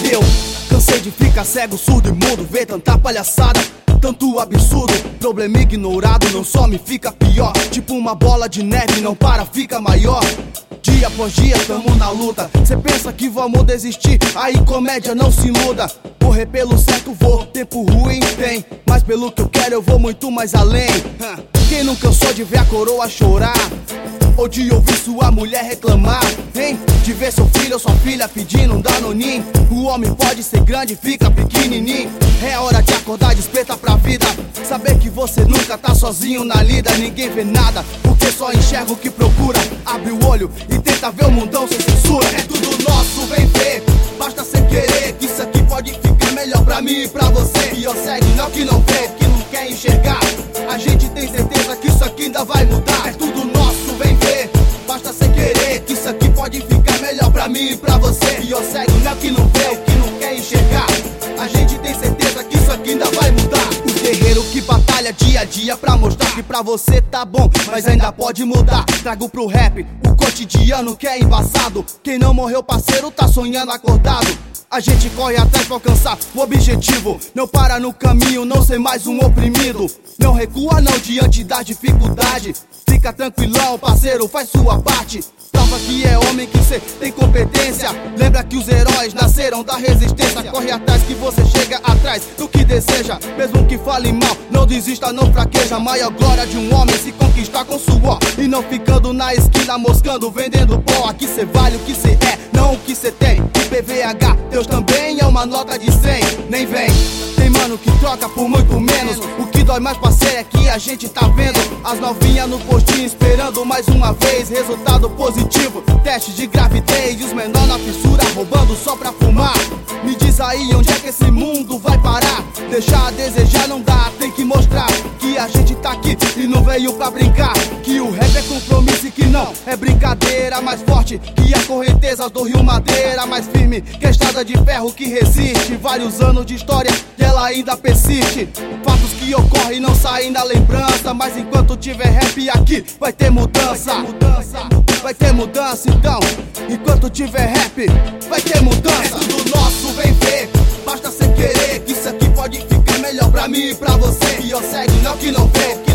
eu cansei de ficar cego, surdo e mudo, ver tanta palhaçada, tanto absurdo. Problema ignorado não só me fica pior, tipo uma bola de neve, não para, fica maior. Dia após dia tamo na luta, cê pensa que vamos desistir, aí comédia não se iluda. Correr pelo certo vou, tempo ruim tem, mas pelo que eu quero eu vou muito mais além. Quem não cansou de ver a coroa chorar, ou de ouvir sua mulher reclamar, hein? De ver seu filho ou sua filha pedindo um danoninho. O homem pode ser grande, fica pequenininho. É hora de acordar, desperta pra vida, saber que você nunca tá sozinho na lida. Ninguém vê nada, porque só enxerga o que procura. Abre o olho e tenta ver o mundão sem censura. É tudo nosso, vem ver, basta sem querer, que isso aqui pode ficar melhor pra mim e pra você. E eu segue, não que não vê, que não quer enxergar. A gente tem certeza que isso aqui ainda vai mudar. É tudo nosso, vem ver, basta sem querer, que isso aqui pode ficar melhor pra mim e pra você. E eu segue, não que não vê, que não quer enxergar. A gente tem certeza que isso aqui ainda vai mudar. O guerreiro que batalha dia a dia pra mostrar que pra você tá bom, mas ainda pode mudar. Trago pro rap o cotidiano que é embaçado. Quem não morreu, parceiro, tá sonhando acordado. A gente corre atrás pra alcançar o objetivo, não para no caminho, não ser mais um oprimido. Não recua não diante da dificuldade, fica tranquilão, parceiro, faz sua parte. Prova que é homem, que cê tem competência. Lembra que os heróis nasceram da resistência. Corre atrás que você chega atrás do que deseja. Mesmo que fale mal, não desista, não fraqueja. A maior glória de um homem se conquistar com suor, e não ficando na esquina moscando, vendendo pó. Aqui cê vale o que cê é, não o que cê tem. IPVH, Deus também é uma nota de 100. Nem vem, tem mano que troca por muito menos. O que dói mais, parceiro, é que a gente tá vendo as novinhas no postinho esperando mais uma vez resultado positivo, teste de gravidez. E os menor na fissura roubando só pra fumar. Me diz aí onde é que esse mundo vai parar. Deixar a desejar não dá, tem que mostrar que a gente tá aqui e não veio pra brincar. Que o rap é compromisso e que não é brincadeira. Mais forte que as correntezas do Rio Madeira, mais firme que a estrada de ferro que resiste. Vários anos de história e ela ainda persiste. Fatos que ocorrem não saem da lembrança, mas enquanto tiver rap aqui vai ter mudança. Vai ter mudança então, enquanto tiver rap vai ter mudança. É tudo nosso, vem ver, basta sem querer, que isso aqui pode ficar melhor pra mim e pra você. E eu segue, não que não vê.